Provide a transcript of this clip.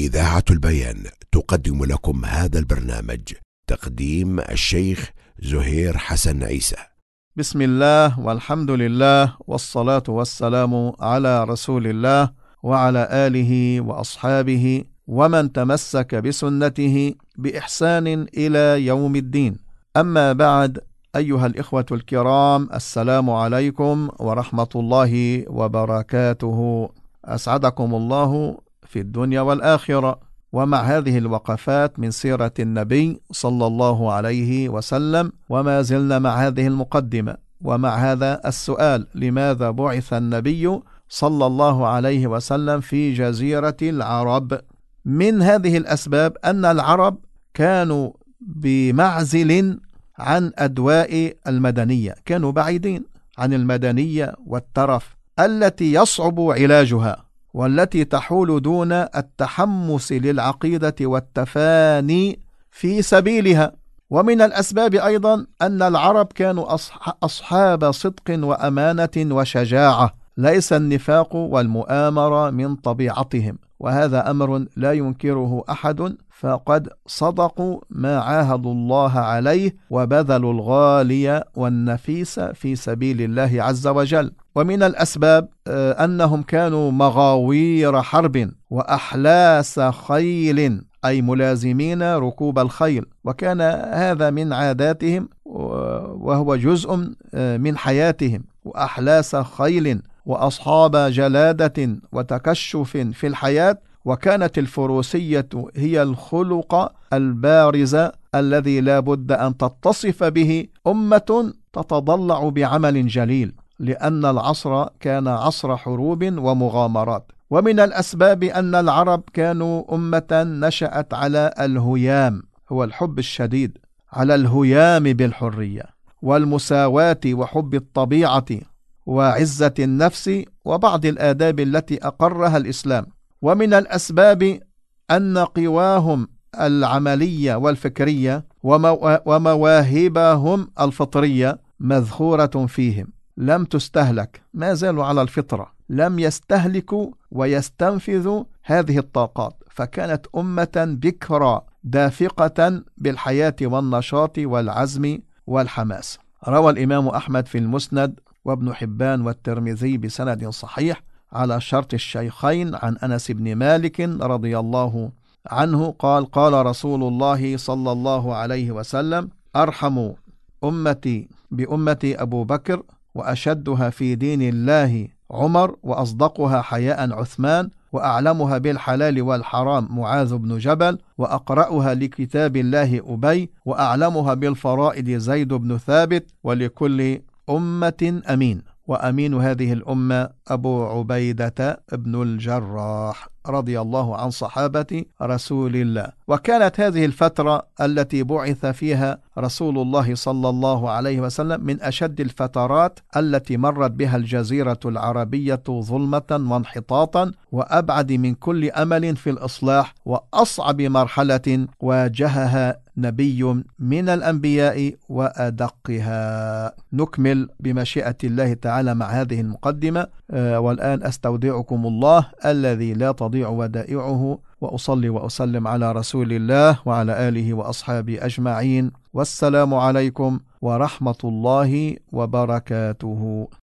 إذاعة البيان تقدم لكم هذا البرنامج. تقديم الشيخ زهير حسن عيسى. بسم الله والحمد لله والصلاة والسلام على رسول الله وعلى آله وأصحابه ومن تمسك بسنته بإحسان إلى يوم الدين. أما بعد، أيها الإخوة الكرام، السلام عليكم ورحمة الله وبركاته. أسعدكم الله في الدنيا والآخرة. ومع هذه الوقفات من سيرة النبي صلى الله عليه وسلم، وما زلنا مع هذه المقدمة ومع هذا السؤال: لماذا بعث النبي صلى الله عليه وسلم في جزيرة العرب؟ من هذه الأسباب أن العرب كانوا بمعزل عن أدواء المدنية، كانوا بعيدين عن المدنية والترف التي يصعب علاجها، والتي تحول دون التحمس للعقيدة والتفاني في سبيلها. ومن الأسباب أيضا أن العرب كانوا أصحاب صدق وأمانة وشجاعة، ليس النفاق والمؤامرة من طبيعتهم، وهذا أمر لا ينكره أحد، فقد صدقوا ما عاهدوا الله عليه وبذلوا الغالي والنفيس في سبيل الله عز وجل. ومن الأسباب أنهم كانوا مغاوير حرب وأحلاس خيل، أي ملازمين ركوب الخيل، وكان هذا من عاداتهم وهو جزء من حياتهم، وأحلاس خيل وأصحاب جلادة وتكشف في الحياة. وكانت الفروسية هي الخلق البارز الذي لا بد أن تتصف به أمة تتضلع بعمل جليل، لأن العصر كان عصر حروب ومغامرات. ومن الأسباب أن العرب كانوا أمة نشأت على الهيام، هو الحب الشديد، على الهيام بالحرية والمساواة وحب الطبيعة وعزة النفس وبعض الآداب التي أقرها الإسلام. ومن الأسباب أن قواهم العملية والفكرية ومواهبهم الفطرية مذخورة فيهم، لم تستهلك، ما زالوا على الفطرة، لم يستهلكوا ويستنفذوا هذه الطاقات، فكانت أمة بكرة دافقة بالحياة والنشاط والعزم والحماس. روى الإمام أحمد في المسند وابن حبان والترمذي بسند صحيح على شرط الشيخين عن أنس بن مالك رضي الله عنه قال: قال رسول الله صلى الله عليه وسلم: أرحم أمتي بأمتي أبو بكر، وأشدها في دين الله عمر، وأصدقها حياء عثمان، وأعلمها بالحلال والحرام معاذ بن جبل، وأقرأها لكتاب الله أبي، وأعلمها بالفرائض زيد بن ثابت، ولكل أمة أمين. وأمين هذه الأمة أبو عبيدة بن الجراح رضي الله عن صحابة رسول الله. وكانت هذه الفترة التي بعث فيها رسول الله صلى الله عليه وسلم من أشد الفترات التي مرت بها الجزيرة العربية ظلمة وانحطاطا، وأبعد من كل أمل في الإصلاح، وأصعب مرحلة واجهها نبي من الأنبياء وأدقها. نكمل بمشيئة الله تعالى مع هذه المقدمة، والآن أستودعكم الله الذي لا تضيع ودائعه، وأصلي وأسلم على رسول الله وعلى آله وأصحابه أجمعين، والسلام عليكم ورحمة الله وبركاته.